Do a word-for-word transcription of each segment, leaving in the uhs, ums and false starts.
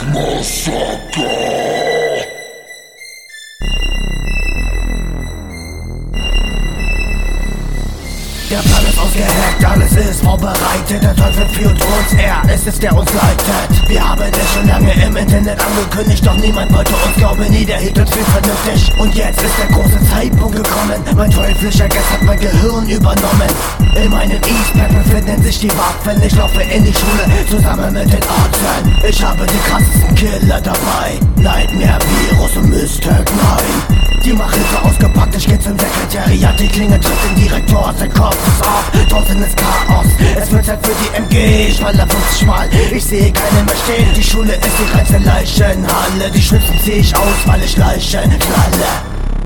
Der Plan ist ausgeheckt, alles ist vorbereitet. Der Teufel führt uns, er ist es, der uns leitet. Wir haben es schon lange im Internet angekündigt, doch niemand wollte uns glauben, nie, der hielt uns für vernünftig. Und jetzt ist der große Zeitpunkt gekommen, mein teuflischer Geist hat mein Gehirn übernommen. In meinem Eastpack befinden sich die Waffen, ich laufe in die Schule zusammen mit den Arten. Ich habe den krassesten Killer dabei, Nightmare, Virus und Mystic neun. Die Machete ausgepackt, ich geh zum Sekretariat, die Klinge tritt den Direktor, sein Kopf ist ab, draußen ist Chaos, es wird Zeit für die M G, ich falle fünfzig Mal, ich sehe keinen mehr stehen, die Schule ist die reinste Leichenhalle, die Schlüssel zieh ich aus, weil ich Leichen knalle.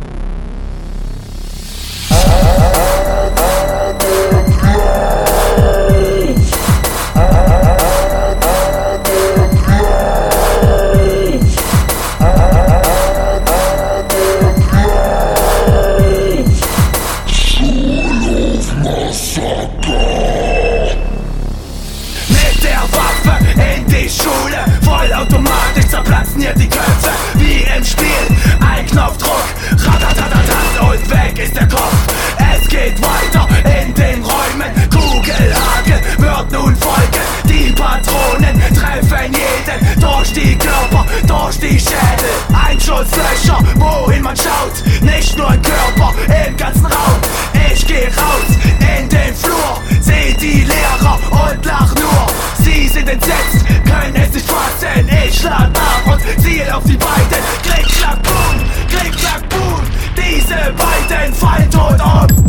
Mit der Waffe in die Schule, vollautomatisch zerplatzen hier die Köpfe, wie im Spiel, ein Knopfdruck, ratatatatat und weg ist der Kopf. Es geht weiter in den Räumen, Kugelhagel wird nun folgen, die Patronen treffen jeden, durch die Körper, durch die Schädel, Einschusslöcher, wohin man schaut, nicht nur im Körper, im ganzen Raum. Ich geh raus in den Flur, seh die Lehrer und lach nur. Sie sind entsetzt, können es nicht fassen. Ich schlag nach und ziel auf die beiden. Klick, klack, boom, klick, klack, boom. Diese beiden fallen tot um.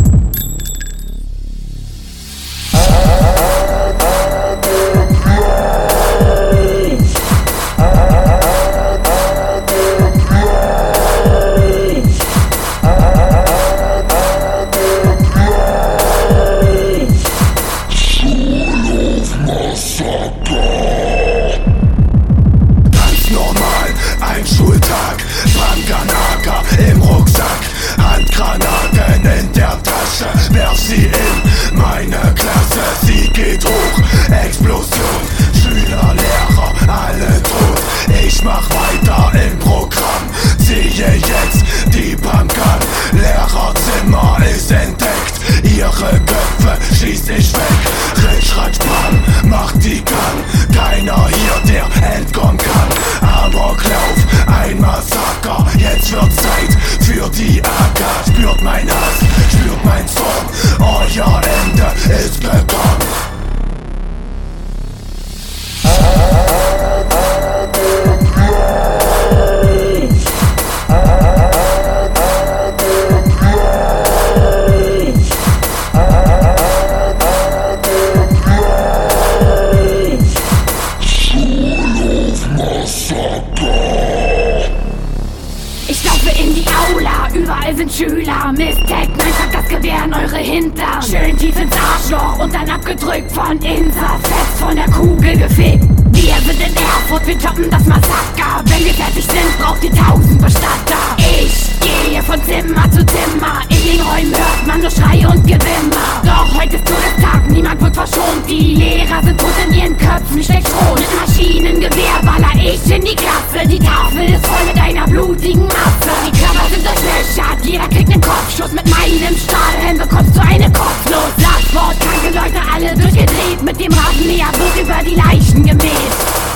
Ganz normal, ein Schultag, Brandgranate im Rucksack, Handgranaten in der Tasche, werf sie in meine Klasse, sie geht hoch, Explosion, Schüler, Lehrer, alle tot, ich mach weiter im Programm, ziehe jetzt die Bank an, Lehrerzimmer ist entdeckt, ihre Köpfe schieß ich weg, Ritsch, Ratsch, Bam, macht die Gang, keiner hier, der entkommen kann, Amoklauf, ein Massaker, jetzt wird's Zeit für die A K, spürt mein Hass, spürt mein Zorn, euer Ende ist gekommen. Ich laufe in die Aula, überall sind Schüler. Mistec, nein, packt das Gewehr in eure Hintern. Schön tief ins Arschloch und dann abgedrückt von Insa, fest von der Kugel gefickt. Wir sind in Erfurt, wir toppen das Massaker. Wenn wir fertig sind, braucht ihr tausend Bestatter. Ich gehe von Zimmer zu Zimmer, in den Räumen hört man nur Schrei und Gewimmer. Doch heute ist Todestag, niemand wird verschont. Die Lehrer sind tot, in ihren Köpfen steckt Schrot. Mit Maschinengewehr baller ich in die Klasse. Die Tafel ist voll mit einer blutigen Masse. Die Körper sind durchlöchert, jeder kriegt einen Kopfschuss. Mit meinem Stahlhelm bekommst du eine kopflos. Schlagwort, kranke Leute, alle durchgedreht. Mit dem Rasenmäher wird über die Leichen gemäht.